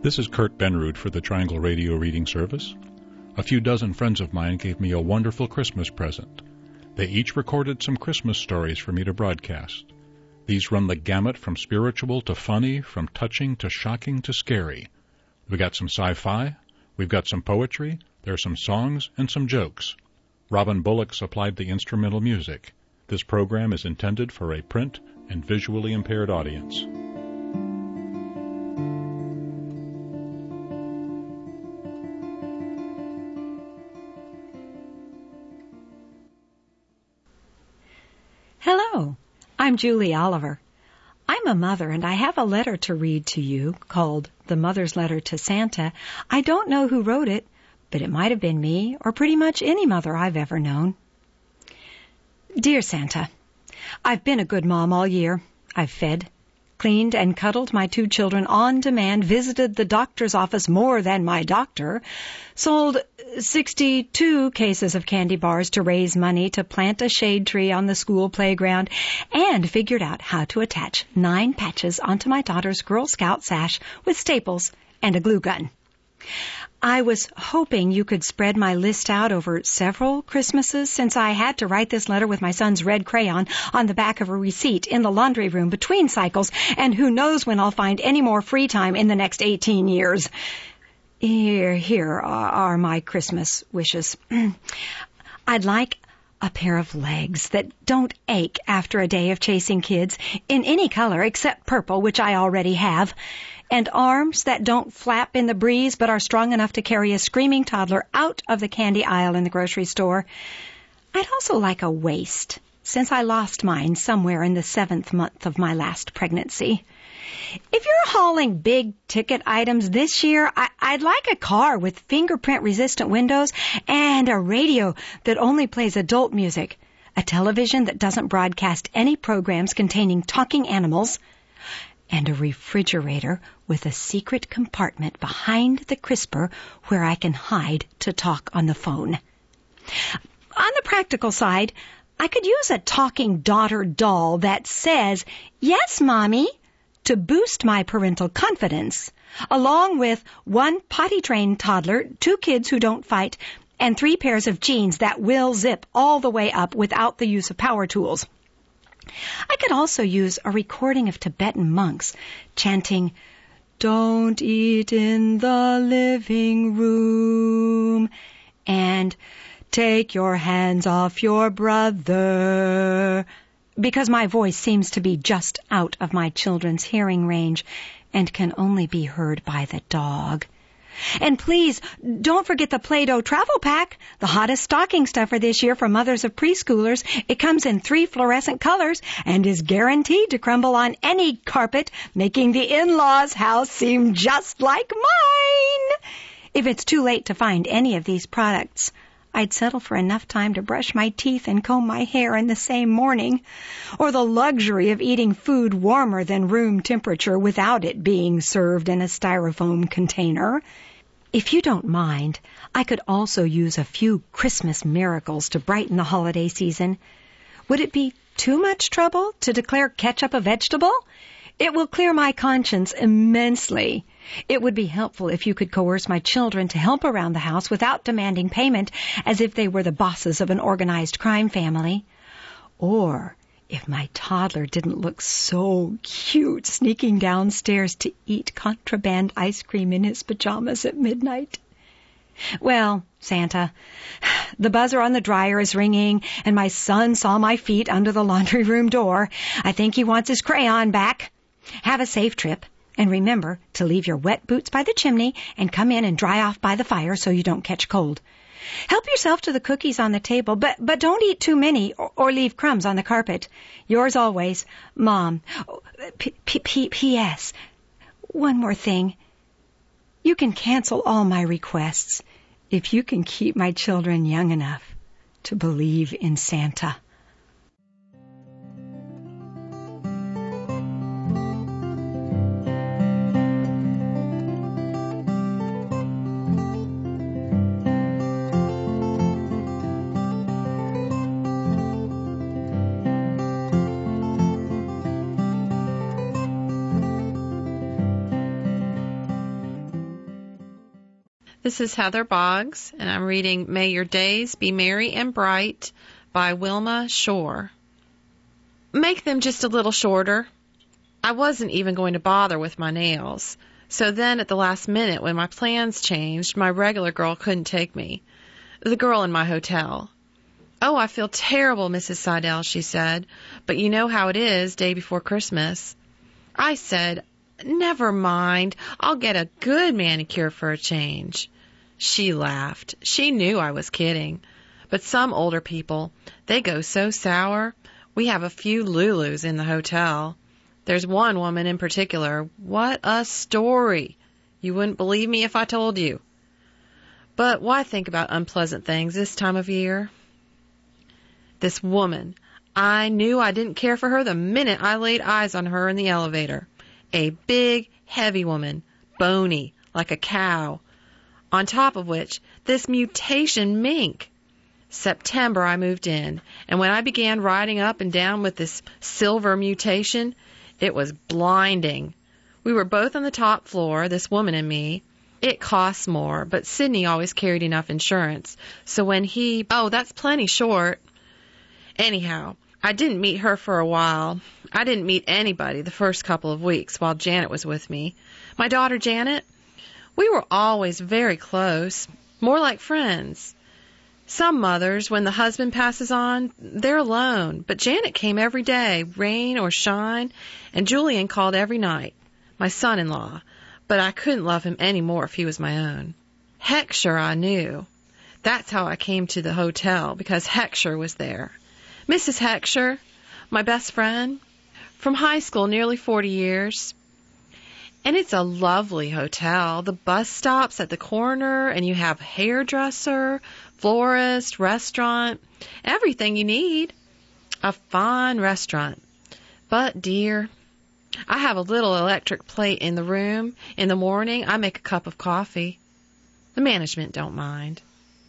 This is Kurt Benrud for the Triangle Radio Reading Service. A few dozen friends of mine gave me a wonderful Christmas present. They each recorded some Christmas stories for me to broadcast. These run the gamut from spiritual to funny, from touching to shocking to scary. We got some sci-fi, we've got some poetry, there's some songs and some jokes. Robin Bullock supplied the instrumental music. This program is intended for a print and visually impaired audience. Hello, I'm Julie Oliver. I'm a mother and I have a letter to read to you called The Mother's Letter to Santa. I don't know who wrote it, but it might have been me or pretty much any mother I've ever known. Dear Santa, I've been a good mom all year. I've fed, cleaned, and cuddled my 2 children on demand, visited the doctor's office more than my doctor, sold 62 cases of candy bars to raise money to plant a shade tree on the school playground, and figured out how to attach 9 patches onto my daughter's Girl Scout sash with staples and a glue gun. I was hoping you could spread my list out over several Christmases, since I had to write this letter with my son's red crayon on the back of a receipt in the laundry room between cycles, and who knows when I'll find any more free time in the next 18 years. Here are my Christmas wishes. I'd like a pair of legs that don't ache after a day of chasing kids in any color except purple, which I already have, and arms that don't flap in the breeze but are strong enough to carry a screaming toddler out of the candy aisle in the grocery store. I'd also like a waist, since I lost mine somewhere in the 7th month of my last pregnancy. If you're hauling big-ticket items this year, I'd like a car with fingerprint-resistant windows and a radio that only plays adult music, a television that doesn't broadcast any programs containing talking animals, and a refrigerator with a secret compartment behind the crisper where I can hide to talk on the phone. On the practical side, I could use a talking daughter doll that says, "Yes, Mommy," to boost my parental confidence, along with 1 potty-trained toddler, 2 kids who don't fight, and 3 pairs of jeans that will zip all the way up without the use of power tools. I could also use a recording of Tibetan monks chanting, "Don't eat in the living room," and "Take your hands off your brother," because my voice seems to be just out of my children's hearing range and can only be heard by the dog. And please, don't forget the Play-Doh travel pack, the hottest stocking stuffer this year for mothers of preschoolers. It comes in 3 fluorescent colors and is guaranteed to crumble on any carpet, making the in-laws' house seem just like mine. If it's too late to find any of these products, I'd settle for enough time to brush my teeth and comb my hair in the same morning, or the luxury of eating food warmer than room temperature without it being served in a styrofoam container. If you don't mind, I could also use a few Christmas miracles to brighten the holiday season. Would it be too much trouble to declare ketchup a vegetable? It will clear my conscience immensely. It would be helpful if you could coerce my children to help around the house without demanding payment as if they were the bosses of an organized crime family. Or if my toddler didn't look so cute sneaking downstairs to eat contraband ice cream in his pajamas at midnight. Well, Santa, the buzzer on the dryer is ringing, and my son saw my feet under the laundry room door. I think he wants his crayon back. Have a safe trip, and remember to leave your wet boots by the chimney and come in and dry off by the fire so you don't catch cold. Help yourself to the cookies on the table, but don't eat too many or leave crumbs on the carpet. Yours always, Mom. P.S. One more thing. You can cancel all my requests if you can keep my children young enough to believe in Santa. This is Heather Boggs, and I'm reading May Your Days Be Merry and Bright by Wilma Shore. Make them just a little shorter. I wasn't even going to bother with my nails. So then at the last minute, when my plans changed, my regular girl couldn't take me. The girl in my hotel. "Oh, I feel terrible, Mrs. Seidel," she said, "but you know how it is, day before Christmas." I said, "Never mind, I'll get a good manicure for a change." She laughed. She knew I was kidding. But some older people, they go so sour. We have a few Lulus in the hotel. There's one woman in particular. What a story! You wouldn't believe me if I told you. But why think about unpleasant things this time of year? This woman, I knew I didn't care for her the minute I laid eyes on her in the elevator. A big, heavy woman, bony, like a cow. On top of which, this mutation mink. September I moved in, and when I began riding up and down with this silver mutation, it was blinding. We were both on the top floor, this woman and me. It costs more, but Sidney always carried enough insurance, so when that's plenty short. Anyhow, I didn't meet her for a while. I didn't meet anybody the first couple of weeks while Janet was with me. My daughter Janet, we were always very close, more like friends. Some mothers, when the husband passes on, they're alone, but Janet came every day, rain or shine, and Julian called every night, my son-in-law, but I couldn't love him any more if he was my own. Hecksher I knew. That's how I came to the hotel, because Hecksher was there. Mrs. Hecksher, my best friend, from high school, nearly 40 years. And it's a lovely hotel. The bus stops at the corner, and you have hairdresser, florist, restaurant, everything you need. A fine restaurant. But, dear, I have a little electric plate in the room. In the morning, I make a cup of coffee. The management don't mind.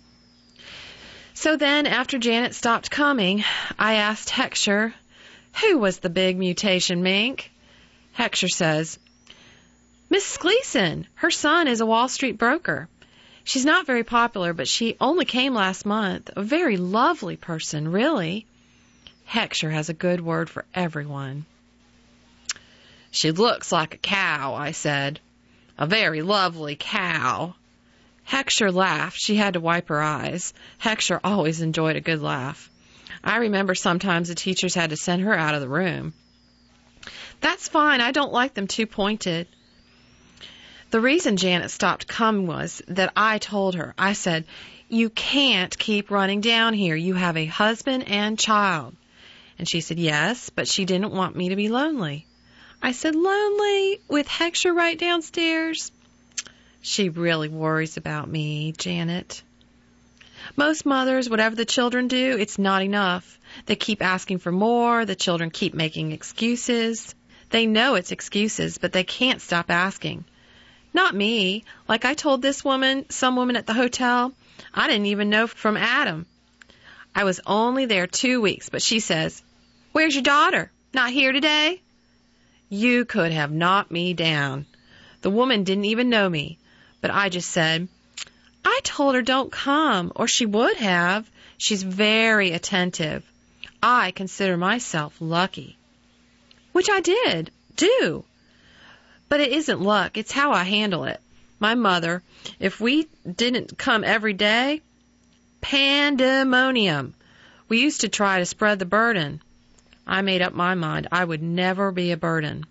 So then, after Janet stopped coming, I asked Hecksher, who was the big mutation mink? Hecksher says, Mrs. Gleason. Her son is a Wall Street broker. She's not very popular, but she only came last month. A very lovely person, really. Hecksher has a good word for everyone. She looks like a cow, I said. A very lovely cow. Hecksher laughed. She had to wipe her eyes. Hecksher always enjoyed a good laugh. I remember sometimes the teachers had to send her out of the room. That's fine. I don't like them too pointed. The reason Janet stopped coming was that I told her. I said, you can't keep running down here. You have a husband and child. And she said, yes, but she didn't want me to be lonely. I said, lonely with Hecksher right downstairs? She really worries about me, Janet. Most mothers, whatever the children do, it's not enough. They keep asking for more. The children keep making excuses. They know it's excuses, but they can't stop asking. Not me. Like I told this woman, some woman at the hotel, I didn't even know from Adam. I was only there 2 weeks, but she says, where's your daughter? Not here today? You could have knocked me down. The woman didn't even know me, but I just said, I told her don't come, or she would have. She's very attentive. I consider myself lucky. Which I do. But it isn't luck, it's how I handle it. My mother, if we didn't come every day, pandemonium. We used to try to spread the burden. I made up my mind I would never be a burden.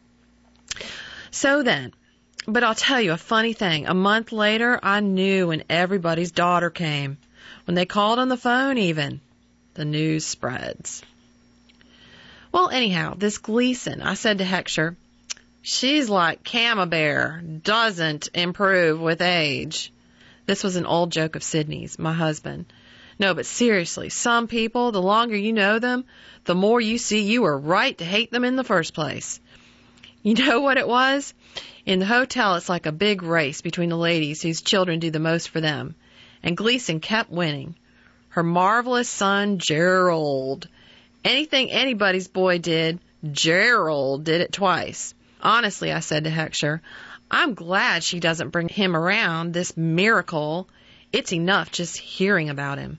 So then, but I'll tell you a funny thing. A month later, I knew when everybody's daughter came. When they called on the phone even. The news spreads. Well, anyhow, this Gleason, I said to Hecksher, she's like Camembert, doesn't improve with age. This was an old joke of Sidney's, my husband. No, but seriously, some people, the longer you know them, the more you see you were right to hate them in the first place. You know what it was? In the hotel, it's like a big race between the ladies whose children do the most for them. And Gleason kept winning. Her marvelous son, Gerald. Anything anybody's boy did, Gerald did it twice. Honestly, I said to Hecksher, I'm glad she doesn't bring him around, this miracle. It's enough just hearing about him.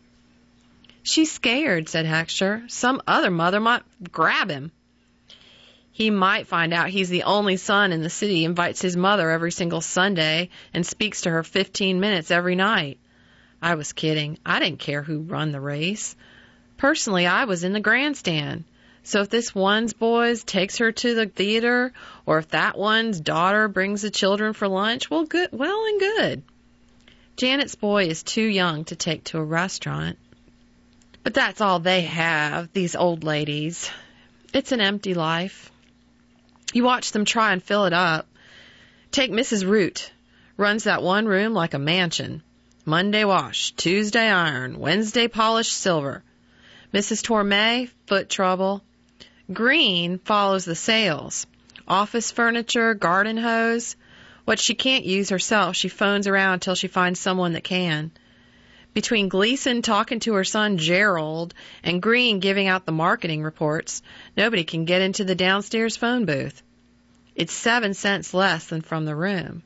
She's scared, said Heckscher. Some other mother might grab him. He might find out he's the only son in the city, invites his mother every single Sunday, and speaks to her 15 minutes every night. I was kidding. I didn't care who run the race. Personally, I was in the grandstand. So if this one's boys takes her to the theater, or if that one's daughter brings the children for lunch, well and good. Janet's boy is too young to take to a restaurant. But that's all they have, these old ladies. It's an empty life. You watch them try and fill it up. Take Mrs. Root. Runs that one room like a mansion. Monday wash, Tuesday iron, Wednesday polished silver. Mrs. Tormé, foot trouble. Green follows the sales. Office furniture, garden hose. What she can't use herself, she phones around till she finds someone that can. Between Gleason talking to her son Gerald and Green giving out the marketing reports, nobody can get into the downstairs phone booth. It's 7 cents less than from the room.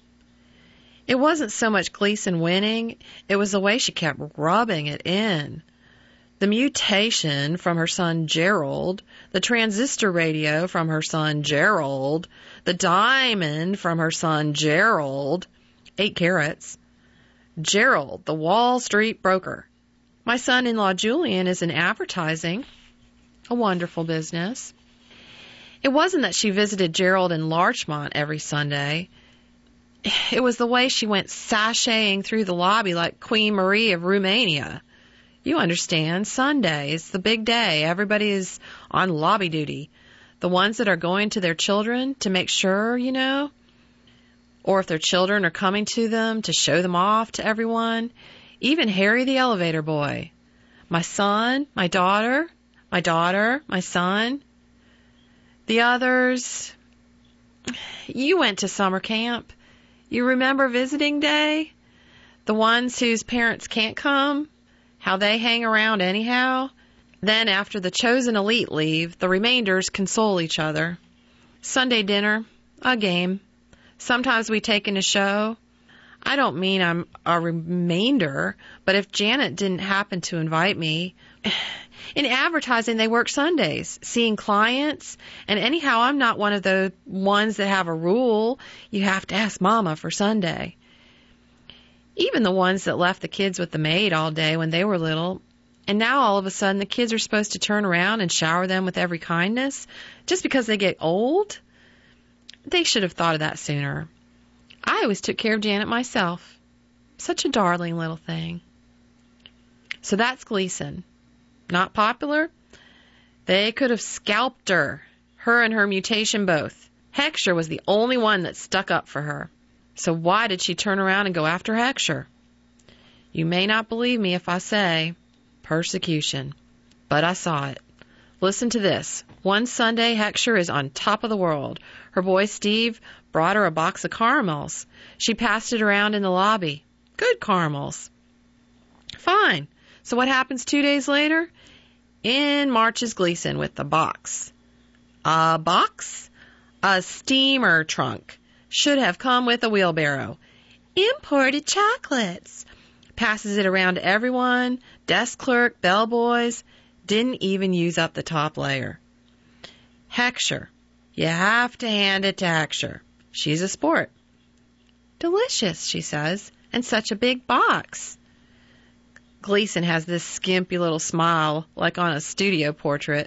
It wasn't so much Gleason winning, it was the way she kept rubbing it in. The mutation from her son Gerald, the transistor radio from her son Gerald, the diamond from her son Gerald, 8 carats. Gerald, the Wall Street broker. My son-in-law Julian is in advertising. A wonderful business. It wasn't that she visited Gerald in Larchmont every Sunday. It was the way she went sashaying through the lobby like Queen Marie of Romania. You understand, Sunday is the big day. Everybody is on lobby duty. The ones that are going to their children to make sure, you know, or if their children are coming to them to show them off to everyone. Even Harry the elevator boy. My son, my daughter, my son. The others. You went to summer camp. You remember visiting day? The ones whose parents can't come? How they hang around anyhow? Then after the chosen elite leave, the remainders console each other. Sunday dinner, a game. Sometimes we take in a show. I don't mean I'm a remainder, but if Janet didn't happen to invite me... In advertising, they work Sundays, seeing clients, and anyhow, I'm not one of the ones that have a rule. You have to ask Mama for Sunday. Even the ones that left the kids with the maid all day when they were little, and now all of a sudden the kids are supposed to turn around and shower them with every kindness just because they get old? They should have thought of that sooner. I always took care of Janet myself. Such a darling little thing. So that's Gleason. Not popular? They could have scalped her and her mutation both. Heckscher was the only one that stuck up for her. So why did she turn around and go after Heckscher? You may not believe me if I say persecution, but I saw it. Listen to this. One Sunday, Heckscher is on top of the world. Her boy Steve brought her a box of caramels. She passed it around in the lobby. Good caramels. Fine. So what happens 2 days later? In marches Gleason with the box. A box? A steamer trunk. Should have come with a wheelbarrow. Imported chocolates. Passes it around to everyone. Desk clerk, bellboys. Didn't even use up the top layer. Heckscher. You have to hand it to Heckscher. She's a sport. Delicious, she says, and such a big box. Gleason has this skimpy little smile, like on a studio portrait.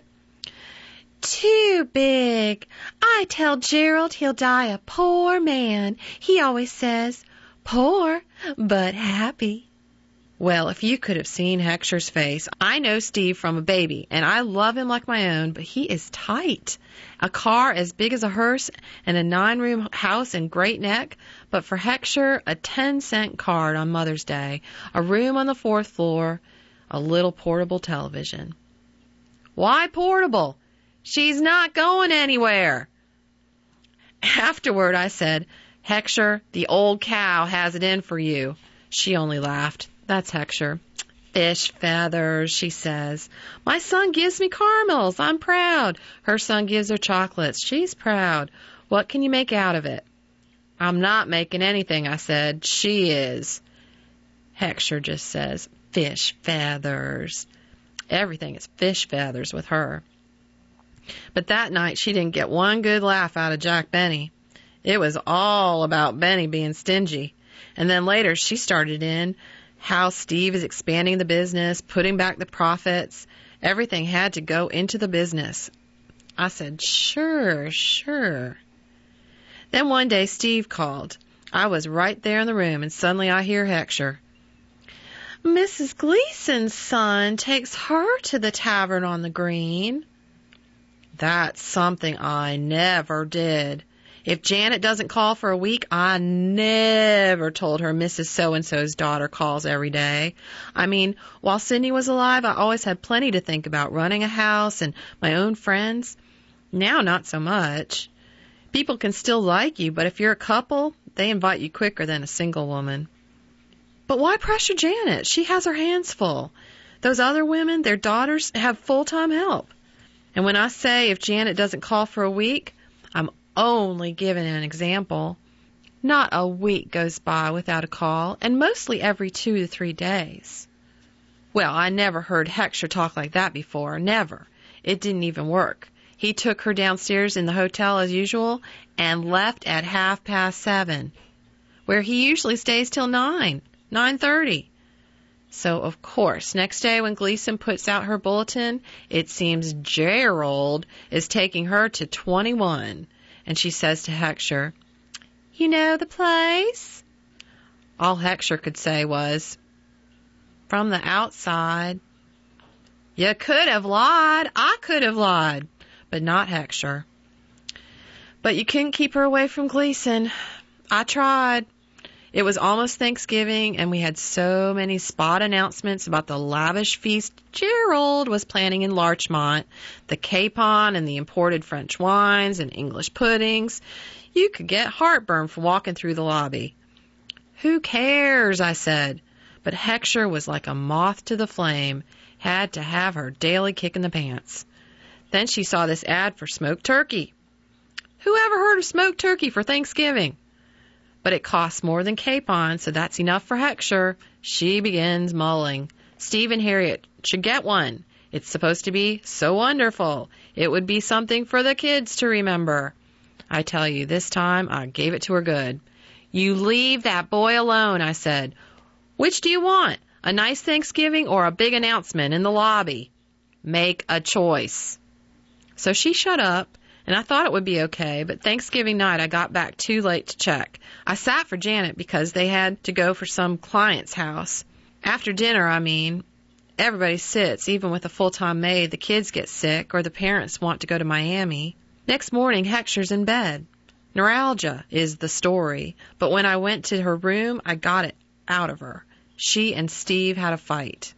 Too big. I tell Gerald he'll die a poor man. He always says, poor, but happy. Well, if you could have seen Heckscher's face. I know Steve from a baby, and I love him like my own, but he is tight. A car as big as a hearse and a 9-room house in Great Neck, but for Heckscher, a 10-cent card on Mother's Day, a room on the 4th floor, a little portable television. Why portable? She's not going anywhere. Afterward, I said, Heckscher, the old cow has it in for you. She only laughed. That's Heckscher. Fish feathers, she says. My son gives me caramels. I'm proud. Her son gives her chocolates. She's proud. What can you make out of it? I'm not making anything, I said. She is. Hecksher just says, fish feathers. Everything is fish feathers with her. But that night she didn't get one good laugh out of Jack Benny. It was all about Benny being stingy. And then later she started in how Steve is expanding the business, putting back the profits. Everything had to go into the business. I said, sure. Then one day Steve called. I was right there in the room, and suddenly I hear Hecksher. Mrs. Gleason's son takes her to the tavern on the green. That's something I never did. If Janet doesn't call for a week, I never told her Mrs. So-and-so's daughter calls every day. I mean, while Cindy was alive, I always had plenty to think about, running a house and my own friends. Now, not so much. People can still like you, but if you're a couple, they invite you quicker than a single woman. But why pressure Janet? She has her hands full. Those other women, their daughters, have full-time help. And when I say if Janet doesn't call for a week, I'm only giving an example. Not a week goes by without a call, and mostly every 2 to 3 days. Well, I never heard Hecksher talk like that before. Never. It didn't even work. He took her downstairs in the hotel as usual and left at 7:30, where he usually stays till 9:30. So, of course, next day when Gleason puts out her bulletin, it seems Gerald is taking her to 21. And she says to Hecksher, You know the place? All Hecksher could say was, From the outside. You could have lied. I could have lied. But not Hecksher. But you couldn't keep her away from Gleason. I tried. It was almost Thanksgiving, and we had so many spot announcements about the lavish feast Gerald was planning in Larchmont, the capon and the imported French wines and English puddings. You could get heartburn from walking through the lobby. Who cares, I said. But Hecksher was like a moth to the flame, had to have her daily kick in the pants. Then she saw this ad for smoked turkey. Who ever heard of smoked turkey for Thanksgiving? But it costs more than capon, so that's enough for Hecksher. She begins mulling. Steve and Harriet should get one. It's supposed to be so wonderful. It would be something for the kids to remember. I tell you, this time I gave it to her good. You leave that boy alone, I said. Which do you want? A nice Thanksgiving or a big announcement in the lobby? Make a choice. So she shut up, and I thought it would be okay, but Thanksgiving night I got back too late to check. I sat for Janet because they had to go for some client's house. After dinner, everybody sits, even with a full-time maid. The kids get sick, or the parents want to go to Miami. Next morning, Hecksher's in bed. Neuralgia is the story, but when I went to her room, I got it out of her. She and Steve had a fight.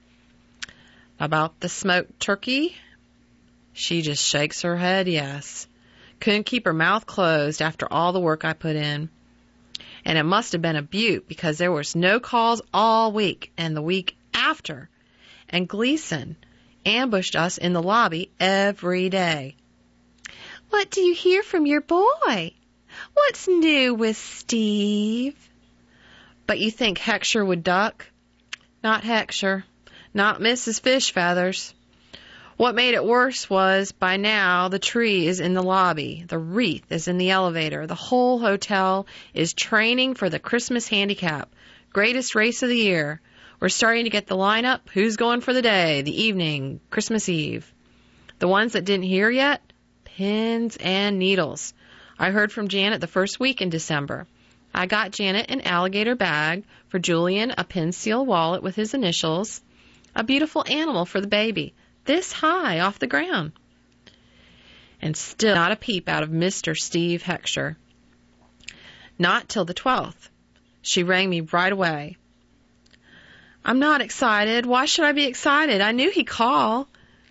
About the smoked turkey? She just shakes her head, yes. Couldn't keep her mouth closed after all the work I put in. And it must have been a beaut because there was no calls all week and the week after. And Gleason ambushed us in the lobby every day. What do you hear from your boy? What's new with Steve? But you think Hecksher would duck? Not Hecksher. Not Mrs. Fish Feathers. What made it worse was, by now, the tree is in the lobby. The wreath is in the elevator. The whole hotel is training for the Christmas handicap. Greatest race of the year. We're starting to get the lineup. Who's going for the day, the evening, Christmas Eve? The ones that didn't hear yet? Pins and needles. I heard from Janet the first week in December. I got Janet an alligator bag, for Julian a pin seal wallet with his initials, a beautiful animal for the baby, this high off the ground. And still not a peep out of Mr. Steve Hecksher. Not till the 12th. She rang me right away. I'm not excited. Why should I be excited? I knew he'd call.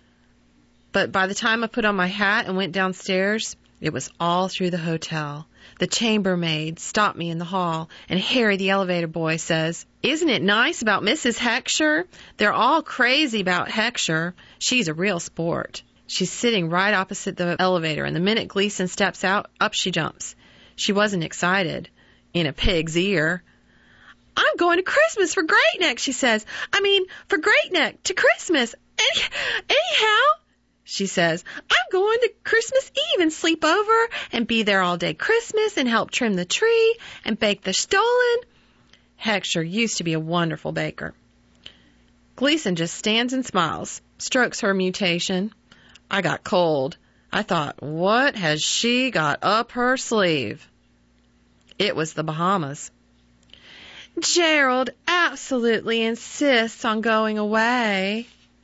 But by the time I put on my hat and went downstairs, it was all through the hotel. The chambermaid stopped me in the hall, and Harry, the elevator boy, says, Isn't it nice about Mrs. Hecksher? They're all crazy about Hecksher. She's a real sport. She's sitting right opposite the elevator, and the minute Gleason steps out, up she jumps. She wasn't excited. in a pig's ear. I'm going to Christmas for Great Neck, she says. For Great Neck to Christmas. Anyhow, she says, I'm going to Christmas Eve and sleep over and be there all day Christmas and help trim the tree and bake the stollen. Heckscher used to be a wonderful baker. Gleason just stands and smiles, strokes her mutation. I got cold. I thought, what has she got up her sleeve? It was the Bahamas. Gerald absolutely insists on going away.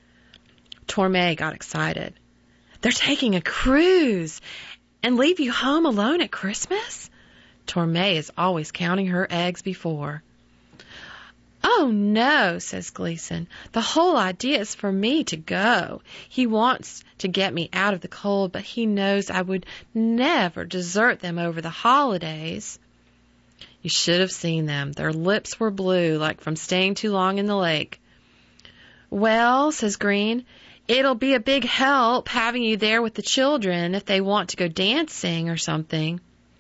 Tormé got excited. They're taking a cruise and leave you home alone at Christmas? Tormé is always counting her eggs before. Oh, no, says Gleason. The whole idea is for me to go. He wants to get me out of the cold, but he knows I would never desert them over the holidays. You should have seen them. Their lips were blue, like from staying too long in the lake. Well, says Green, it'll be a big help having you there with the children if they want to go dancing or something.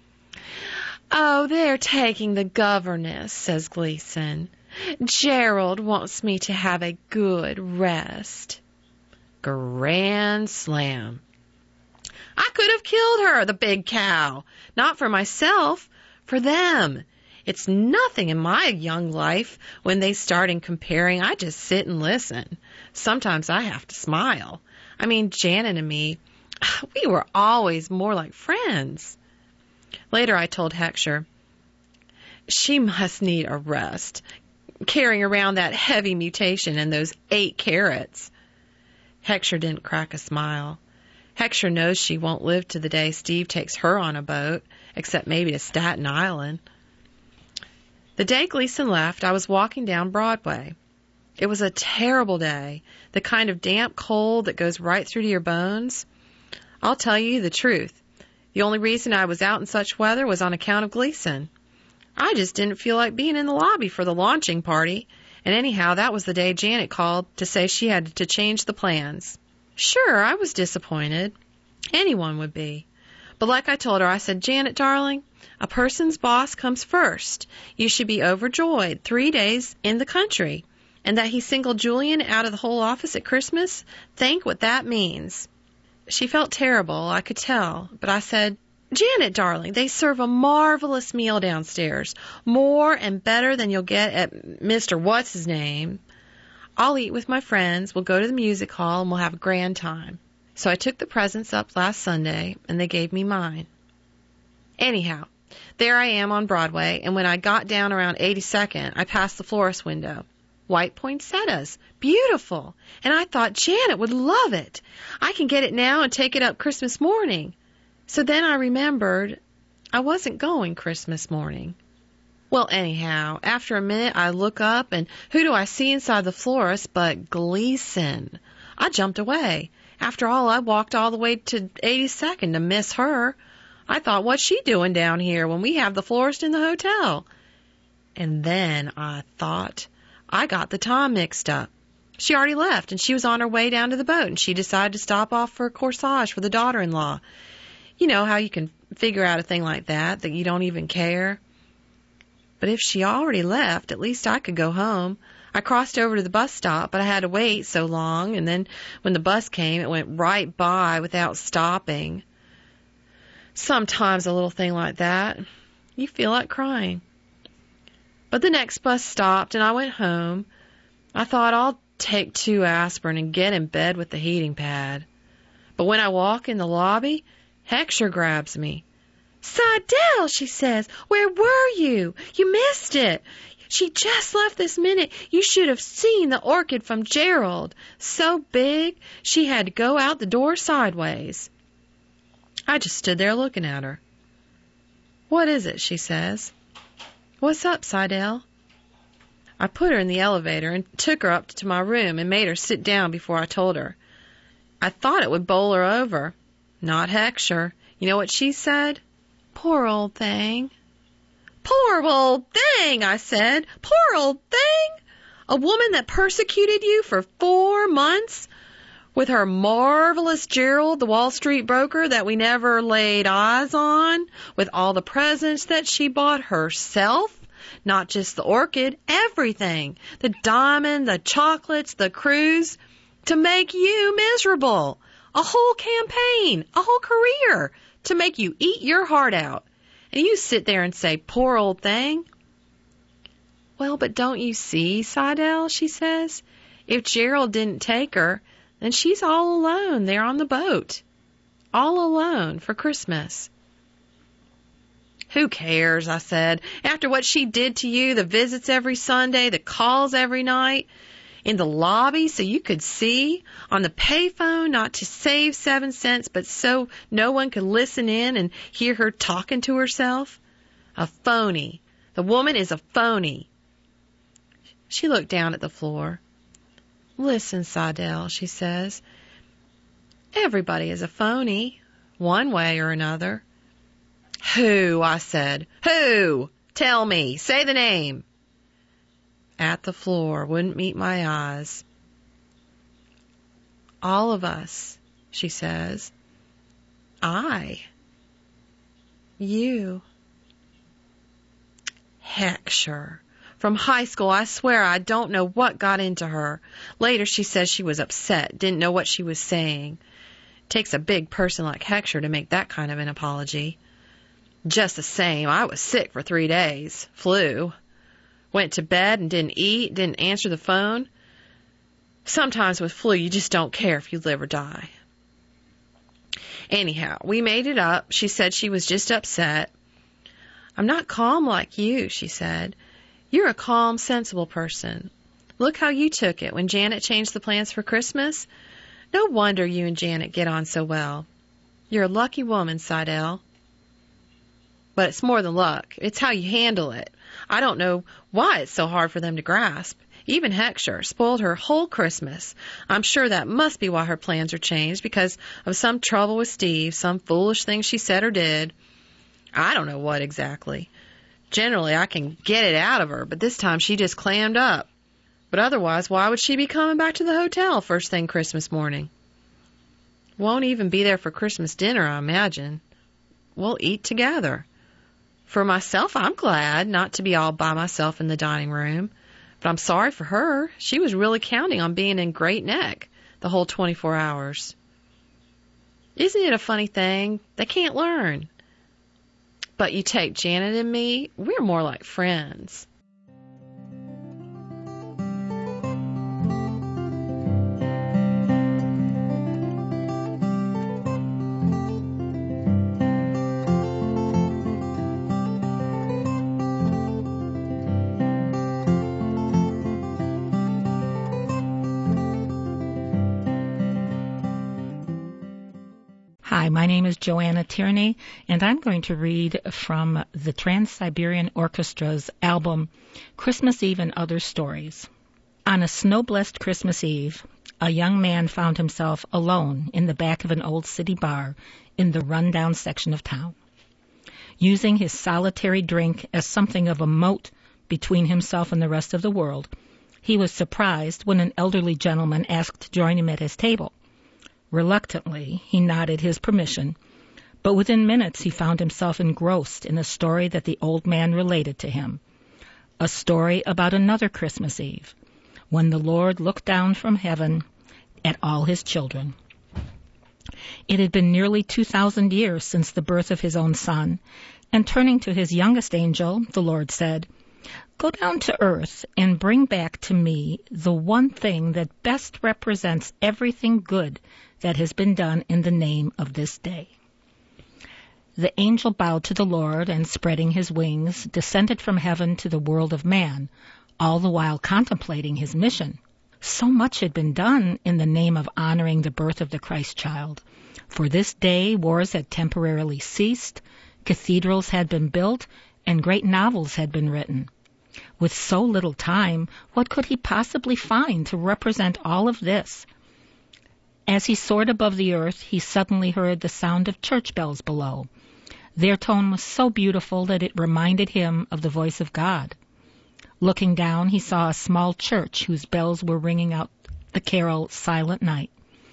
Oh, they're taking the governess, says Gleason. Gerald wants me to have a good rest. Grand slam. I could have killed her, the big cow. Not for myself, for them. It's nothing in my young life. When they start in comparing, I just sit and listen. Sometimes I have to smile. Janet and me, we were always more like friends. Later I told Heckscher, she must need a rest, carrying around that heavy mutation and those 8 carrots. Heckscher didn't crack a smile. Heckscher knows she won't live to the day Steve takes her on a boat, except maybe to Staten Island. The day Gleason left, I was walking down Broadway. It was a terrible day, the kind of damp cold that goes right through to your bones. I'll tell you the truth. The only reason I was out in such weather was on account of Gleason. I just didn't feel like being in the lobby for the launching party, and anyhow, that was the day Janet called to say she had to change the plans. Sure, I was disappointed. Anyone would be. But like I told her, I said, Janet, darling, a person's boss comes first. You should be overjoyed 3 days in the country. And that he singled Julian out of the whole office at Christmas, think what that means. She felt terrible, I could tell, but I said, Janet, darling, they serve a marvelous meal downstairs, more and better than you'll get at Mr. What's-his-name. I'll eat with my friends, we'll go to the music hall, and we'll have a grand time. So I took the presents up last Sunday, and they gave me mine. Anyhow, there I am on Broadway, and when I got down around 82nd, I passed the florist's window. White poinsettias. Beautiful. And I thought Janet would love it. I can get it now and take it up Christmas morning. So then I remembered I wasn't going Christmas morning. Well, anyhow, after a minute I look up, and who do I see inside the florist but Gleason? I jumped away. After all, I walked all the way to 82nd to miss her. I thought, what's she doing down here when we have the florist in the hotel? And then I thought, I got the time mixed up. She already left, and she was on her way down to the boat, and she decided to stop off for a corsage for the daughter-in-law. You know how you can figure out a thing like that you don't even care. But if she already left, at least I could go home. I crossed over to the bus stop, but I had to wait so long, and then when the bus came, it went right by without stopping. Sometimes a little thing like that, you feel like crying. But the next bus stopped, and I went home. I thought I'll take 2 aspirin and get in bed with the heating pad. But when I walk in the lobby, Heckscher grabs me. Seidel, she says, where were you? You missed it. She just left this minute. You should have seen the orchid from Gerald. So big, she had to go out the door sideways. I just stood there looking at her. What is it? She says. What's up, Seidel? I put her in the elevator and took her up to my room and made her sit down before I told her. I thought it would bowl her over. Not Heckscher. You know what she said? Poor old thing. Poor old thing, I said. Poor old thing. A woman that persecuted you for 4 months. with her marvelous Gerald, the Wall Street broker that we never laid eyes on, with all the presents that she bought herself, not just the orchid, everything, the diamond, the chocolates, the cruise, to make you miserable, a whole campaign, a whole career, to make you eat your heart out. And you sit there and say, poor old thing. Well, but don't you see, Seidel, she says, if Gerald didn't take her, then she's all alone there on the boat. All alone for Christmas. Who cares, I said, after what she did to you, the visits every Sunday, the calls every night, in the lobby so you could see, on the payphone not to save 7 cents, but so no one could listen in and hear her talking to herself. A phony. The woman is a phony. She looked down at the floor. Listen, Seidel, she says, everybody is a phony, one way or another. Who? I said. Who? Tell me. Say the name. At the floor, wouldn't meet my eyes. All of us, she says. I. You. Heckscher. From high school, I swear I don't know what got into her. Later she says she was upset, didn't know what she was saying. Takes a big person like Heckscher to make that kind of an apology. Just the same, I was sick for 3 days. Flu. Went to bed and didn't eat, didn't answer the phone. Sometimes with flu, you just don't care if you live or die. Anyhow, we made it up. She said she was just upset. I'm not calm like you, she said. You're a calm, sensible person. Look how you took it when Janet changed the plans for Christmas. No wonder you and Janet get on so well. You're a lucky woman, Seidel. But it's more than luck. It's how you handle it. I don't know why it's so hard for them to grasp. Even Heckscher spoiled her whole Christmas. I'm sure that must be why her plans are changed, because of some trouble with Steve, some foolish thing she said or did. I don't know what exactly. Generally, I can get it out of her, but this time she just clammed up. But otherwise, why would she be coming back to the hotel first thing Christmas morning? Won't even be there for Christmas dinner, I imagine. We'll eat together. For myself, I'm glad not to be all by myself in the dining room. But I'm sorry for her. She was really counting on being in Great Neck the whole 24 hours. Isn't it a funny thing? They can't learn. But you take Janet and me, we're more like friends. Hi, my name is Joanna Tierney, and I'm going to read from the Trans-Siberian Orchestra's album, Christmas Eve and Other Stories. On a snow-blessed Christmas Eve, a young man found himself alone in the back of an old city bar in the run-down section of town. Using his solitary drink as something of a moat between himself and the rest of the world, he was surprised when an elderly gentleman asked to join him at his table. Reluctantly, he nodded his permission, but within minutes he found himself engrossed in a story that the old man related to him. A story about another Christmas Eve, when the Lord looked down from heaven at all his children. It had been nearly 2,000 years since the birth of his own son, and turning to his youngest angel, the Lord said, "Go down to earth and bring back to me the one thing that best represents everything good that has been done in the name of this day." The angel bowed to the Lord and, spreading his wings, descended from heaven to the world of man, all the while contemplating his mission. So much had been done in the name of honoring the birth of the Christ child. For this day, wars had temporarily ceased, cathedrals had been built, and great novels had been written. With so little time, what could he possibly find to represent all of this? As he soared above the earth, he suddenly heard the sound of church bells below. Their tone was so beautiful that it reminded him of the voice of God. Looking down, he saw a small church whose bells were ringing out the carol, Silent Night.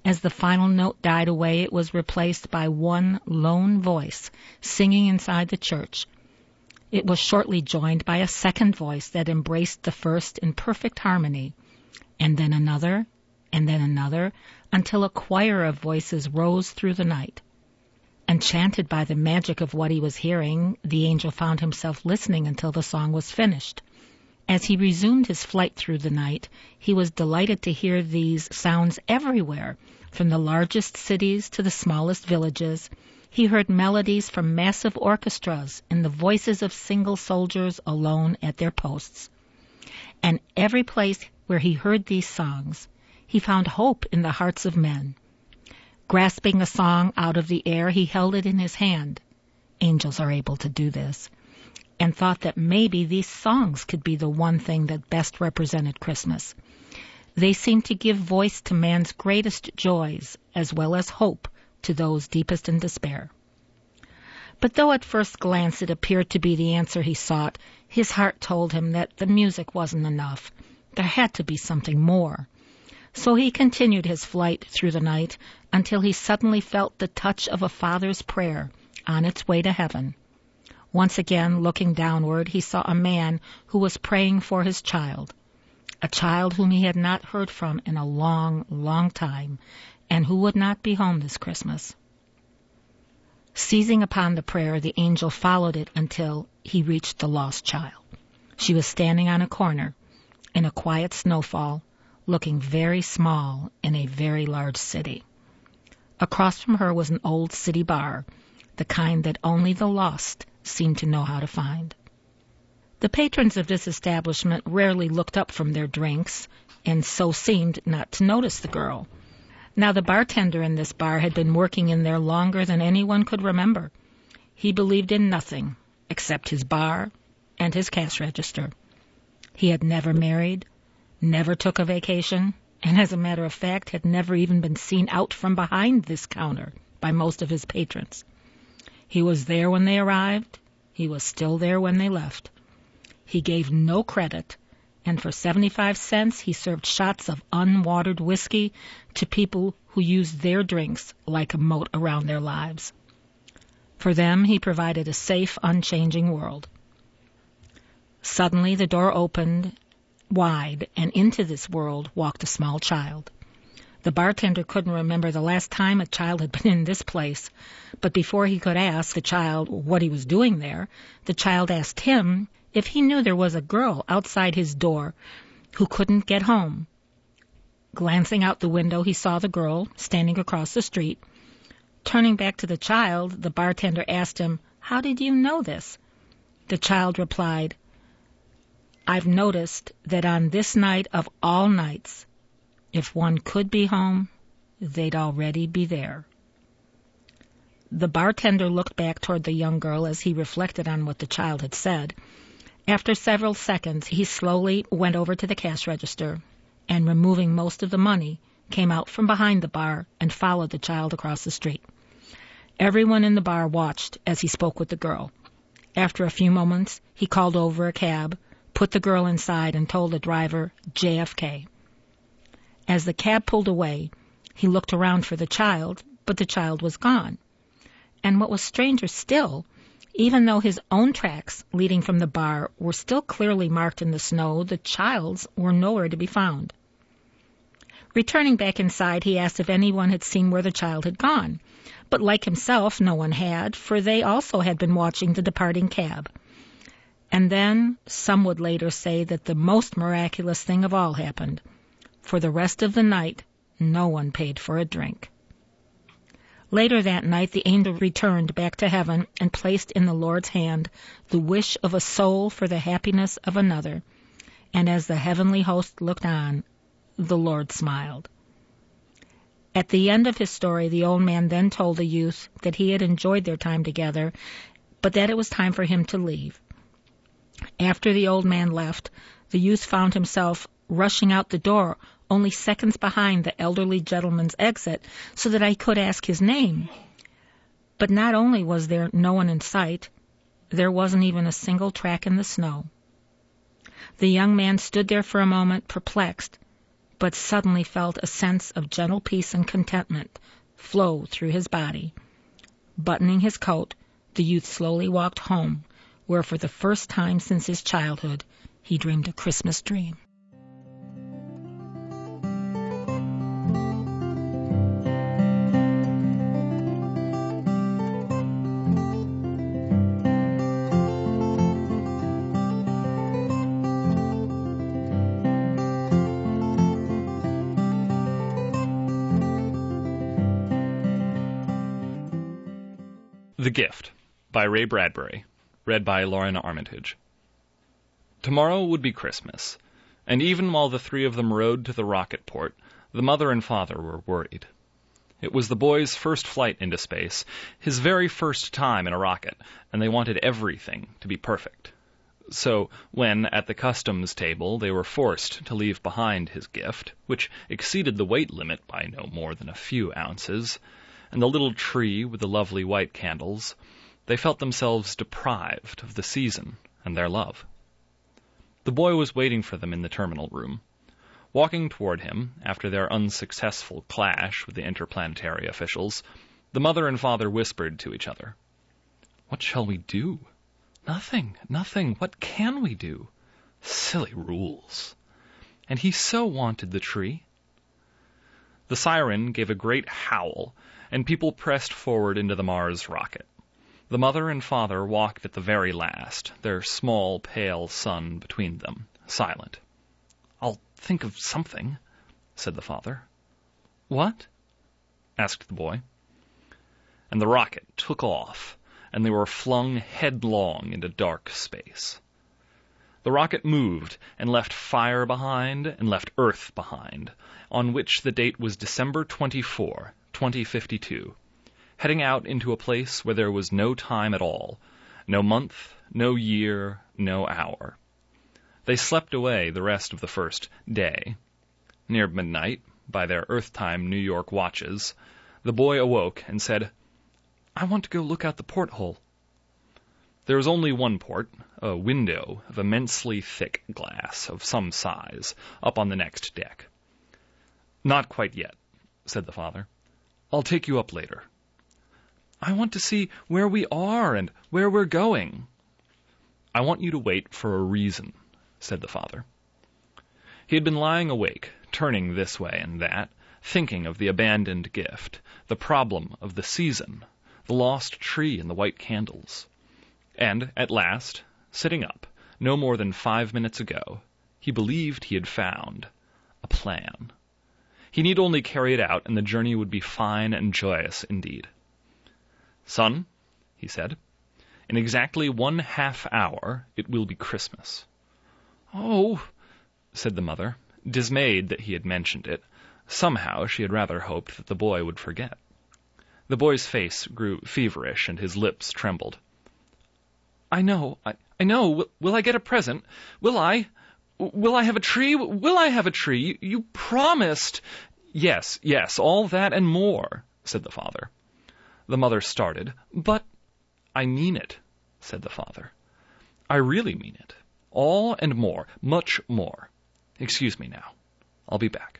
As the final note died away, it was replaced by one lone voice singing inside the church. It was shortly joined by a second voice that embraced the first in perfect harmony, and then another, until a choir of voices rose through the night. Enchanted by the magic of what he was hearing, the angel found himself listening until the song was finished. As he resumed his flight through the night, he was delighted to hear these sounds everywhere, from the largest cities to the smallest villages. He heard melodies from massive orchestras and the voices of single soldiers alone at their posts. And every place where he heard these songs, he found hope in the hearts of men. Grasping a song out of the air, he held it in his hand. Angels are able to do this. And thought that maybe these songs could be the one thing that best represented Christmas. They seemed to give voice to man's greatest joys, as well as hope to those deepest in despair. But though at first glance it appeared to be the answer he sought, his heart told him that the music wasn't enough. There had to be something more. So he continued his flight through the night until he suddenly felt the touch of a father's prayer on its way to heaven. Once again, looking downward, he saw a man who was praying for his child, a child whom he had not heard from in a long, long time, and who would not be home this Christmas. Seizing upon the prayer, the angel followed it until he reached the lost child. She was standing on a corner in a quiet snowfall, looking very small in a very large city. Across from her was an old city bar, the kind that only the lost seemed to know how to find. The patrons of this establishment rarely looked up from their drinks, and so seemed not to notice the girl. Now the bartender in this bar had been working in there longer than anyone could remember. He believed in nothing except his bar and his cash register. He had never married, never took a vacation, and as a matter of fact had never even been seen out from behind this counter by most of his patrons. He was there when they arrived. He was still there when they left. He gave no credit, and for 75 cents he served shots of unwatered whiskey to people who used their drinks like a moat around their lives. For them, he provided a safe, unchanging world. Suddenly, the door opened wide, and into this world walked a small child. The bartender couldn't remember the last time a child had been in this place, but before he could ask the child what he was doing there, the child asked him if he knew there was a girl outside his door who couldn't get home. Glancing out the window, he saw the girl standing across the street. Turning back to the child, the bartender asked him, "How did you know this?" The child replied, "I've noticed that on this night of all nights, if one could be home, they'd already be there." The bartender looked back toward the young girl as he reflected on what the child had said. After several seconds, he slowly went over to the cash register and, removing most of the money, came out from behind the bar and followed the child across the street. Everyone in the bar watched as he spoke with the girl. After a few moments, he called over a cab, put the girl inside, and told the driver, JFK. As the cab pulled away, he looked around for the child, but the child was gone. And what was stranger still, even though his own tracks leading from the bar were still clearly marked in the snow, the child's were nowhere to be found. Returning back inside, he asked if anyone had seen where the child had gone. But like himself, no one had, for they also had been watching the departing cab. And then, some would later say that the most miraculous thing of all happened. For the rest of the night, no one paid for a drink. Later that night, the angel returned back to heaven and placed in the Lord's hand the wish of a soul for the happiness of another. And as the heavenly host looked on, the Lord smiled. At the end of his story, the old man then told the youth that he had enjoyed their time together, but that it was time for him to leave. After the old man left, the youth found himself rushing out the door, only seconds behind the elderly gentleman's exit, so that I could ask his name. But not only was there no one in sight, there wasn't even a single track in the snow. The young man stood there for a moment, perplexed, but suddenly felt a sense of gentle peace and contentment flow through his body. Buttoning his coat, the youth slowly walked home, where for the first time since his childhood he dreamed a Christmas dream. The Gift by Ray Bradbury, read by Lauren Armitage. Tomorrow would be Christmas, and even while the three of them rode to the rocket port, the mother and father were worried. It was the boy's first flight into space, his very first time in a rocket, and they wanted everything to be perfect. So, when, at the customs table, they were forced to leave behind his gift, which exceeded the weight limit by no more than a few ounces, and the little tree with the lovely white candles, they felt themselves deprived of the season and their love. The boy was waiting for them in the terminal room. Walking toward him, after their unsuccessful clash with the interplanetary officials, the mother and father whispered to each other, "What shall we do? Nothing. What can we do? Silly rules. And he so wanted the tree." The siren gave a great howl, and people pressed forward into the Mars rocket. The mother and father walked at the very last, their small, pale son between them, silent. "I'll think of something," said the father. "What?" asked the boy. And the rocket took off, and they were flung headlong into dark space. The rocket moved and left fire behind and left Earth behind, on which the date was December 24, 2052, heading out into a place where there was no time at all, no month, no year, no hour. They slept away the rest of the first day. Near midnight, by their Earth-time New York watches, the boy awoke and said, "I want to go look out the porthole." There was only one port, a window of immensely thick glass of some size, up on the next deck. "Not quite yet," said the father. "I'll take you up later." "I want to see where we are and where we're going." "I want you to wait for a reason," said the father. He had been lying awake, turning this way and that, thinking of the abandoned gift, the problem of the season, the lost tree and the white candles. And, at last, sitting up, no more than 5 minutes ago, he believed he had found a plan. He need only carry it out, and the journey would be fine and joyous indeed. "Son," he said, "in exactly 1/2 hour it will be Christmas." "Oh," said the mother, dismayed that he had mentioned it. Somehow she had rather hoped that the boy would forget. The boy's face grew feverish, and his lips trembled. I know. Will I get a present? Will I? Will I have a tree? Will I have a tree? You promised." Yes, all that and more," said the father. The mother started. "But—" "I mean it," said the father. "I really mean it. All and more, much more. Excuse me now. I'll be back."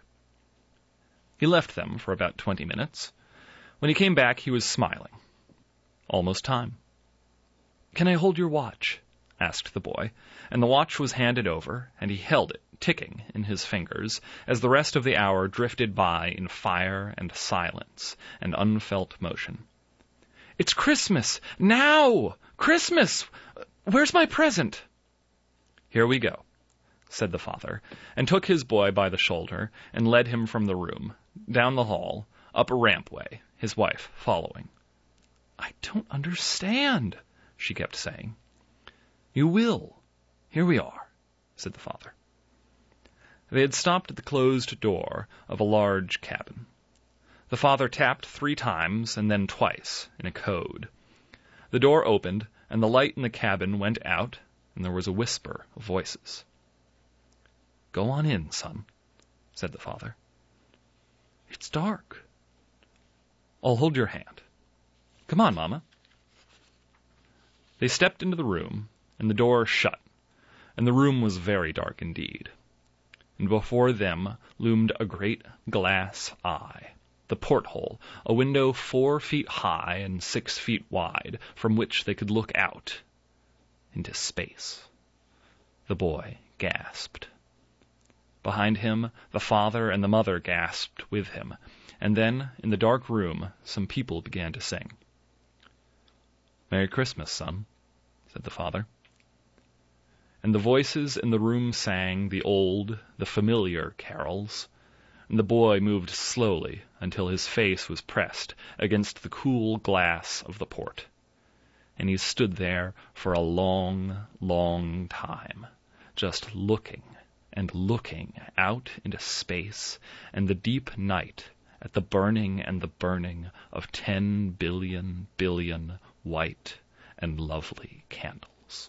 He left them for about 20 minutes. When he came back, he was smiling. Almost time. "Can I hold your watch?" asked the boy, and the watch was handed over, and he held it, ticking in his fingers, as the rest of the hour drifted by in fire and silence and unfelt motion. "It's Christmas! Now! Christmas! Where's my present?" "Here we go," said the father, and took his boy by the shoulder and led him from the room, down the hall, up a rampway, his wife following. "I don't understand," she kept saying. "You will. Here we are," said the father. They had stopped at the closed door of a large cabin. The father tapped 3 times and then twice in a code. The door opened, and the light in the cabin went out, and there was a whisper of voices. "Go on in, son," said the father. "It's dark." "I'll hold your hand. Come on, Mama." They stepped into the room, and the door shut, and the room was very dark indeed. and before them loomed a great glass eye, the porthole, a window 4 feet high and 6 feet wide, from which they could look out into space. The boy gasped. Behind him, the father and the mother gasped with him, and then, in the dark room, some people began to sing. "Merry Christmas, son," said the father. And the voices in the room sang the old, the familiar carols, and the boy moved slowly until his face was pressed against the cool glass of the port, and he stood there for a long, long time, just looking and looking out into space and the deep night at the burning and the burning of 10 billion white and lovely candles.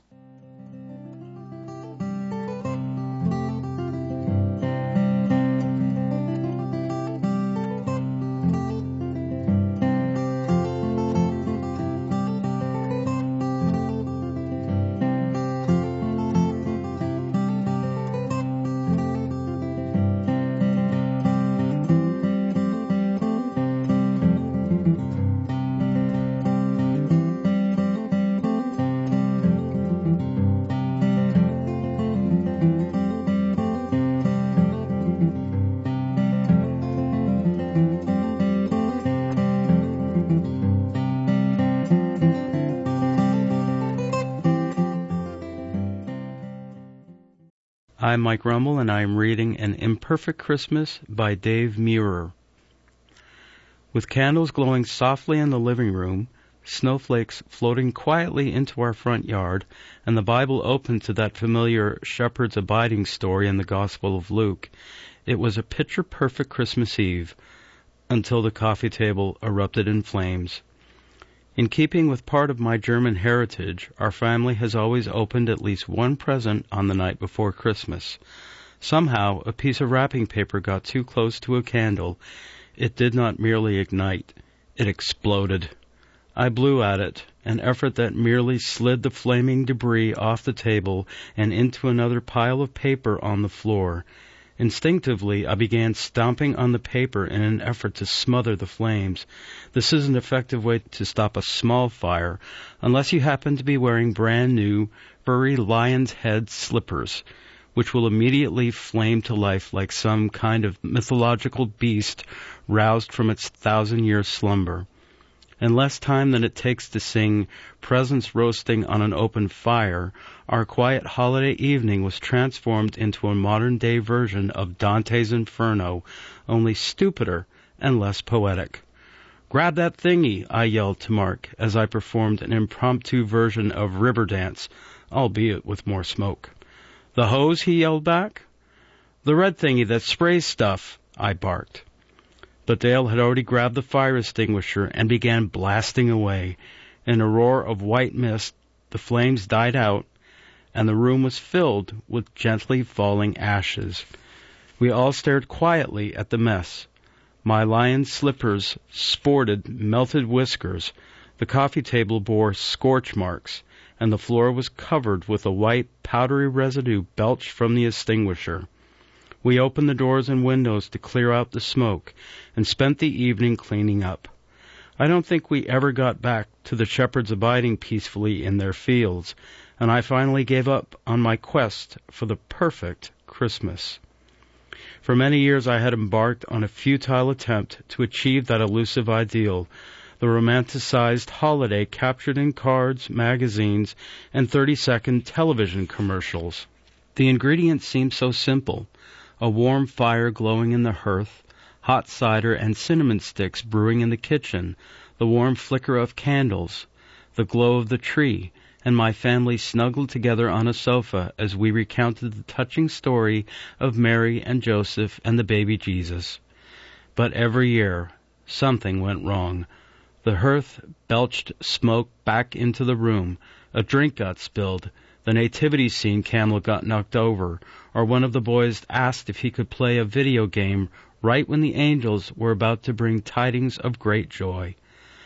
I'm Mike Rummel, and I'm reading An Imperfect Christmas by Dave Muir. With candles glowing softly in the living room, snowflakes floating quietly into our front yard, and the Bible open to that familiar shepherd's abiding story in the Gospel of Luke, it was a picture-perfect Christmas Eve until the coffee table erupted in flames. In keeping with part of my German heritage, our family has always opened at least one present on the night before Christmas. Somehow, a piece of wrapping paper got too close to a candle. It did not merely ignite, it exploded. I blew at it, an effort that merely slid the flaming debris off the table and into another pile of paper on the floor. Instinctively, I began stomping on the paper in an effort to smother the flames. This is an effective way to stop a small fire, unless you happen to be wearing brand new, furry lion's head slippers, which will immediately flame to life like some kind of mythological beast roused from its 1,000-year slumber. In less time than it takes to sing Presents Roasting on an Open Fire, our quiet holiday evening was transformed into a modern-day version of Dante's Inferno, only stupider and less poetic. "Grab that thingy," I yelled to Mark as I performed an impromptu version of River Dance, albeit with more smoke. "The hose?" he yelled back. "The red thingy that sprays stuff," I barked. But Dale had already grabbed the fire extinguisher and began blasting away. In a roar of white mist, the flames died out, and the room was filled with gently falling ashes. We all stared quietly at the mess. My lion slippers sported melted whiskers, the coffee table bore scorch marks, and the floor was covered with a white, powdery residue belched from the extinguisher. We opened the doors and windows to clear out the smoke and spent the evening cleaning up. I don't think we ever got back to the shepherds abiding peacefully in their fields, and I finally gave up on my quest for the perfect Christmas. For many years I had embarked on a futile attempt to achieve that elusive ideal, the romanticized holiday captured in cards, magazines, and 30-second television commercials. The ingredients seemed so simple: a warm fire glowing in the hearth, hot cider and cinnamon sticks brewing in the kitchen, the warm flicker of candles, the glow of the tree, and my family snuggled together on a sofa as we recounted the touching story of Mary and Joseph and the baby Jesus. But every year, something went wrong. The hearth belched smoke back into the room, a drink got spilled, the nativity scene candle got knocked over, or one of the boys asked if he could play a video game right when the angels were about to bring tidings of great joy.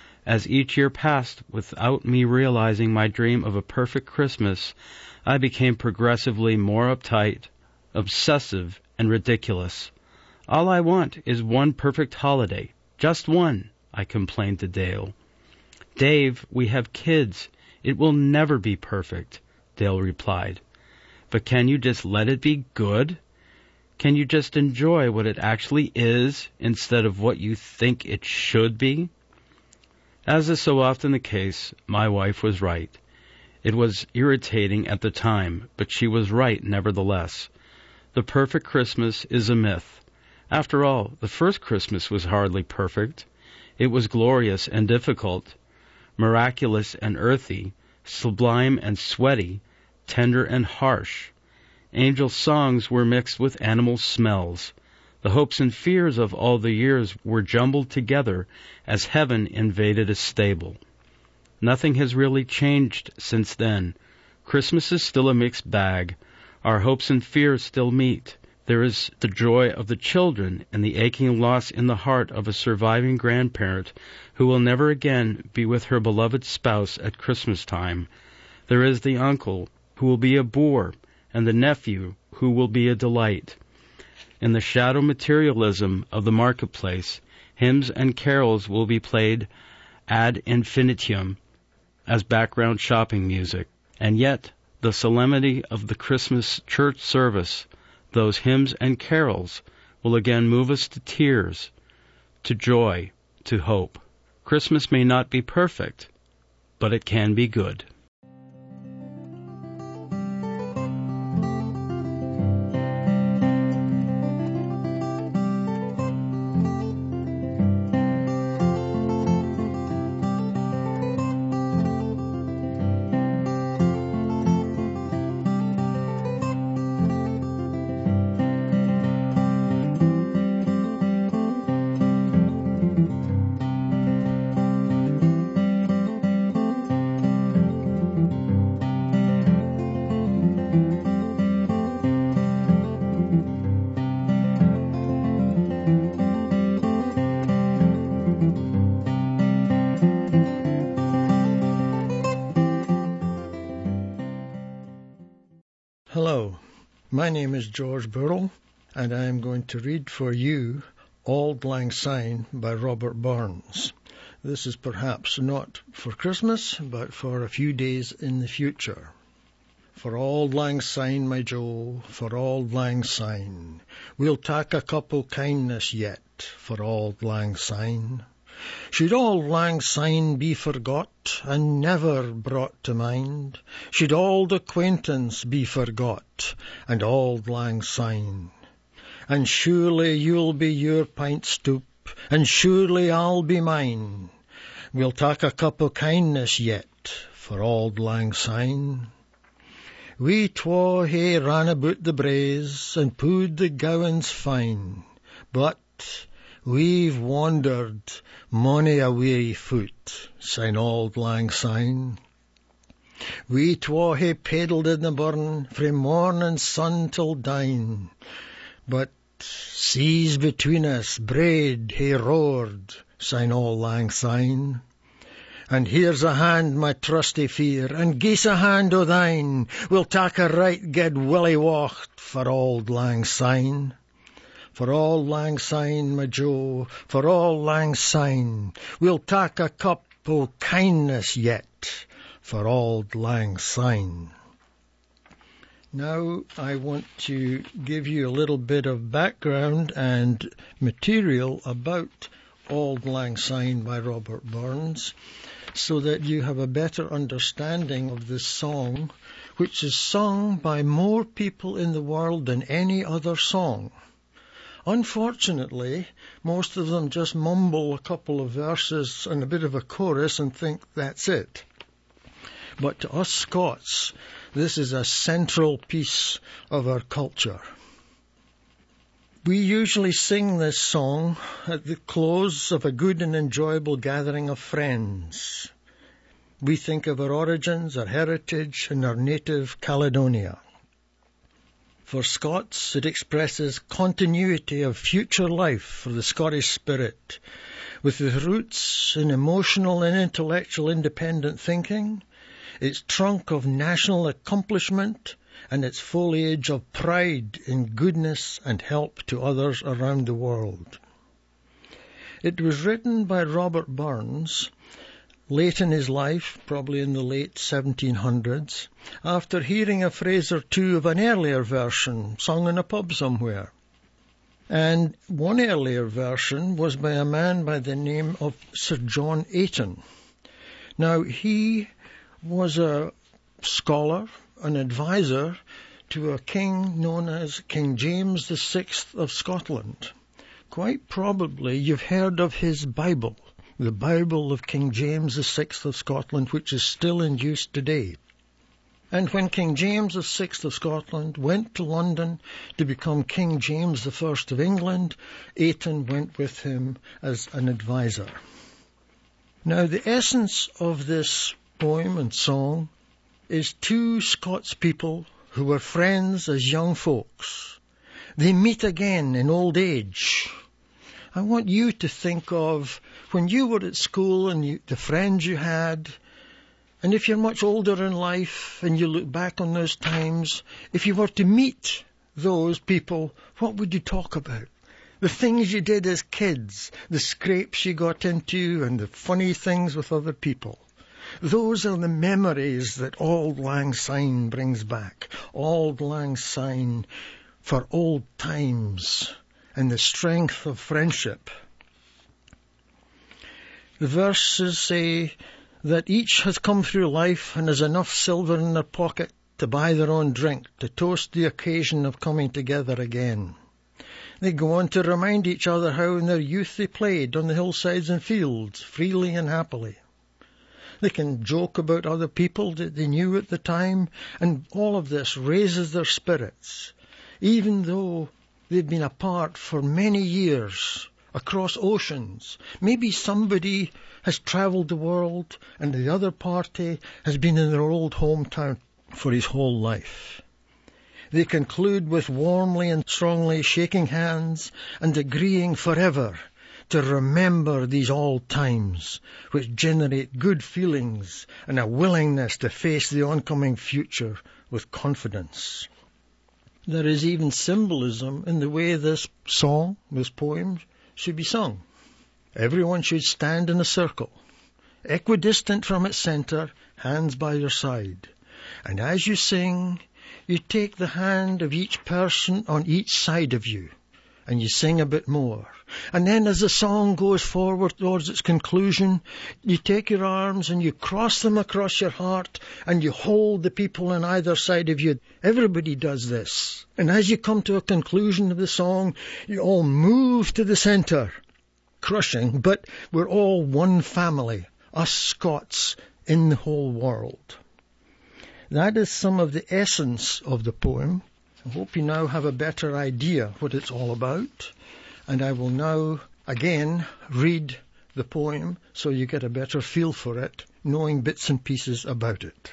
As each year passed without me realizing my dream of a perfect Christmas, I became progressively more uptight, obsessive, and ridiculous. All I want is one perfect holiday. Just one, I complained to Dale. Dave, we have kids. It will never be perfect, Dale replied. But can you just let it be good? Can you just enjoy what it actually is instead of what you think it should be? As is so often the case, my wife was right. It was irritating at the time, but she was right nevertheless. The perfect Christmas is a myth. After all, the first Christmas was hardly perfect. It was glorious and difficult, miraculous and earthy, sublime and sweaty, tender and harsh. Angel songs were mixed with animal smells. The hopes and fears of all the years were jumbled together as heaven invaded a stable. Nothing has really changed since then. Christmas is still a mixed bag. Our hopes and fears still meet. There is the joy of the children and the aching loss in the heart of a surviving grandparent who will never again be with her beloved spouse at Christmas time. There is the uncle who will be a bore and the nephew who will be a delight. In the shadow materialism of the marketplace, hymns and carols will be played ad infinitum as background shopping music. And yet, the solemnity of the Christmas church service, those hymns and carols, will again move us to tears, to joy, to hope. Christmas may not be perfect, but it can be good. Hello, my name is George Burrell, and I am going to read for you Auld Lang Syne by Robert Burns. This is perhaps not for Christmas, but for a few days in the future. For Auld Lang Syne, my Jo, for Auld Lang Syne, we'll tak a couple kindness yet for Auld Lang Syne. Should Auld Lang Syne be forgot and never brought to mind, should auld acquaintance be forgot and Auld Lang Syne, and surely you'll be your pint stoop, and surely I'll be mine, we'll tak a cup o' kindness yet for Auld Lang Syne. We twa hae ran about the braes and pooed the gowans fine, but we've wandered mony a weary foot, syne Auld Lang Syne. We twa hae paddled in the burn frae morning sun till dine, but seas between us braid hae roared, syne Auld Lang Syne. And here's a hand, my trusty fear, and gie's a hand o' thine, we'll tak a right guid willy wacht for Auld Lang Syne. For Auld Lang Syne, my Jo, for Auld Lang Syne, we'll tak a cup o' kindness yet for Auld Lang Syne. Now I want to give you a little bit of background and material about Auld Lang Syne by Robert Burns, so that you have a better understanding of this song, which is sung by more people in the world than any other song. Unfortunately, most of them just mumble a couple of verses and a bit of a chorus and think that's it. But to us Scots, this is a central piece of our culture. We usually sing this song at the close of a good and enjoyable gathering of friends. We think of our origins, our heritage, and our native Caledonia. For Scots, it expresses continuity of future life for the Scottish spirit, with its roots in emotional and intellectual independent thinking, its trunk of national accomplishment, and its foliage of pride in goodness and help to others around the world. It was written by Robert Burns late in his life, probably in the late 1700s, after hearing a phrase or two of an earlier version sung in a pub somewhere. And one earlier version was by a man by the name of Sir John Ayton. Now, he was a scholar, an advisor to a king known as King James VI of Scotland. Quite probably you've heard of his Bible, the Bible of King James VI of Scotland, which is still in use today. And when King James VI of Scotland went to London to become King James I of England, Ayton went with him as an advisor. Now, the essence of this poem and song is two Scots people who were friends as young folks. They meet again in old age. I want you to think of when you were at school and the friends you had, and if you're much older in life and you look back on those times, if you were to meet those people, what would you talk about? The things you did as kids, the scrapes you got into and the funny things with other people. Those are the memories that Auld Lang Syne brings back. Auld Lang Syne for old times and the strength of friendship. The verses say that each has come through life and has enough silver in their pocket to buy their own drink, to toast the occasion of coming together again. They go on to remind each other how in their youth they played on the hillsides and fields, freely and happily. They can joke about other people that they knew at the time, and all of this raises their spirits, even though they've been apart for many years, across oceans. Maybe somebody has travelled the world and the other party has been in their old hometown for his whole life. They conclude with warmly and strongly shaking hands and agreeing forever to remember these old times, which generate good feelings and a willingness to face the oncoming future with confidence. There is even symbolism in the way this song, this poem, should be sung. Everyone should stand in a circle, equidistant from its centre, hands by your side. And as you sing, you take the hand of each person on each side of you, and you sing a bit more. And then as the song goes forward towards its conclusion, you take your arms and you cross them across your heart and you hold the people on either side of you. Everybody does this. And as you come to a conclusion of the song, you all move to the centre. Crushing, but we're all one family, us Scots in the whole world. That is some of the essence of the poem. I hope you now have a better idea what it's all about. And I will now again read the poem so you get a better feel for it, knowing bits and pieces about it.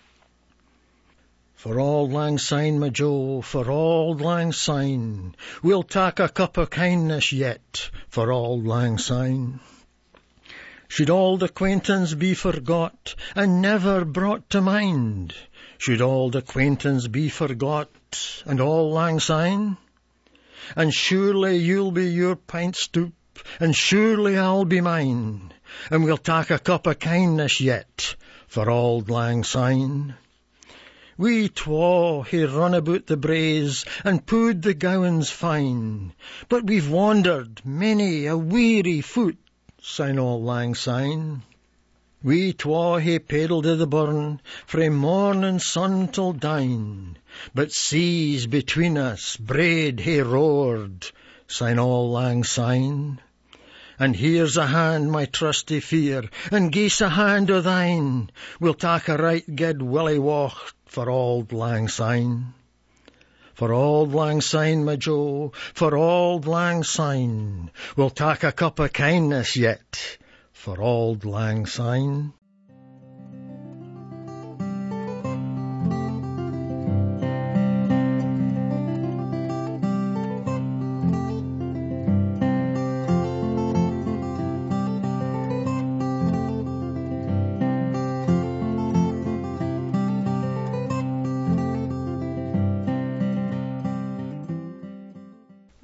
For Auld Lang Syne, my Jo, for Auld Lang Syne, we'll tak a cup of kindness yet, for Auld Lang Syne. Should auld acquaintance be forgot and never brought to mind? Should auld acquaintance be forgot and Auld Lang Syne? And surely you'll be your pint stoop, and surely I'll be mine, and we'll tak a cup of kindness yet, for Auld Lang Syne. We twa hae run about the braes, and pu'd the gowans fine, but we've wandered many a weary foot, syne Auld Lang Syne. We twa hae paddled i' the burn, frae morning sun till dine, but seas between us braid hae roared, syne Auld Lang Syne. And here's a hand, my trusty fear, and gie's a hand o' thine, we'll tak a right guid willie walk for Auld Lang Syne. For Auld Lang Syne, my Jo, for Auld Lang Syne, we'll tak a cup of kindness yet, for Auld Lang Syne.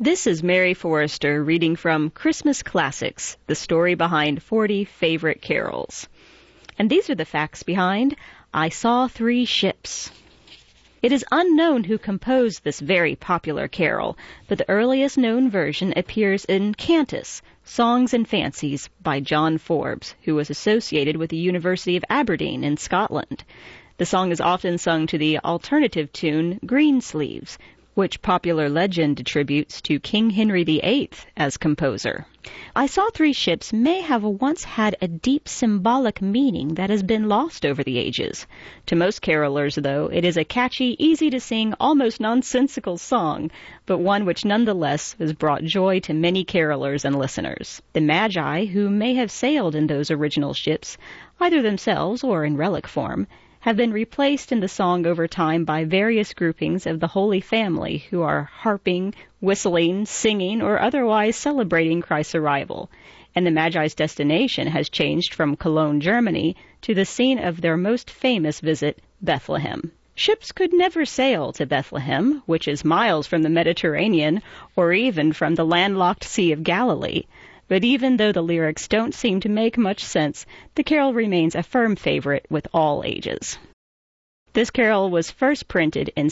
This is Mary Forrester reading from Christmas Classics, the story behind 40 favorite carols. And these are the facts behind I Saw Three Ships. It is unknown who composed this very popular carol, but the earliest known version appears in Cantus, Songs and Fancies by John Forbes, who was associated with the University of Aberdeen in Scotland. The song is often sung to the alternative tune Greensleeves, which popular legend attributes to King Henry VIII as composer. I Saw Three Ships may have once had a deep symbolic meaning that has been lost over the ages. To most carolers, though, it is a catchy, easy-to-sing, almost nonsensical song, but one which nonetheless has brought joy to many carolers and listeners. The Magi, who may have sailed in those original ships, either themselves or in relic form, have been replaced in the song over time by various groupings of the Holy Family who are harping, whistling, singing, or otherwise celebrating Christ's arrival. And the Magi's destination has changed from Cologne, Germany, to the scene of their most famous visit, Bethlehem. Ships could never sail to Bethlehem, which is miles from the Mediterranean, or even from the landlocked Sea of Galilee. But even though the lyrics don't seem to make much sense, the carol remains a firm favorite with all ages. This carol was first printed in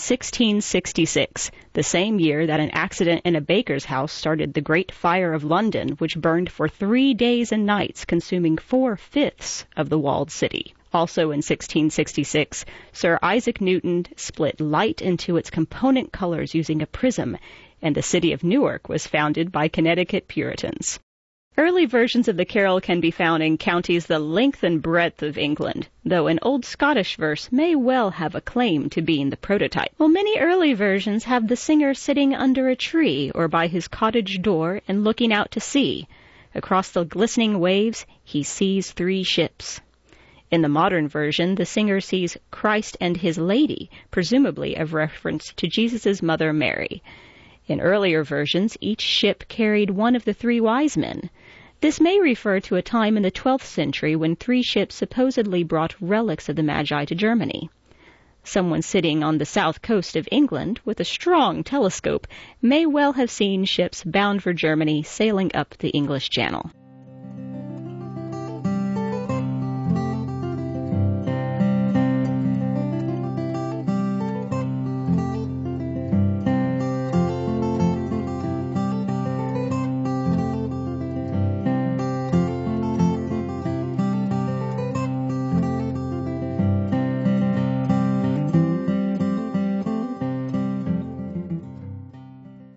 1666, the same year that an accident in a baker's house started the Great Fire of London, which burned for 3 days and nights, consuming 4/5 of the walled city. Also in 1666, Sir Isaac Newton split light into its component colors using a prism, and the city of Newark was founded by Connecticut Puritans. Early versions of the carol can be found in counties the length and breadth of England, though an old Scottish verse may well have a claim to being the prototype. While many early versions have the singer sitting under a tree or by his cottage door and looking out to sea. Across the glistening waves, he sees 3 ships. In the modern version, the singer sees Christ and his lady, presumably a reference to Jesus' mother Mary. In earlier versions, each ship carried one of the 3 wise men. This may refer to a time in the 12th century when 3 ships supposedly brought relics of the Magi to Germany. Someone sitting on the south coast of England with a strong telescope may well have seen ships bound for Germany sailing up the English Channel.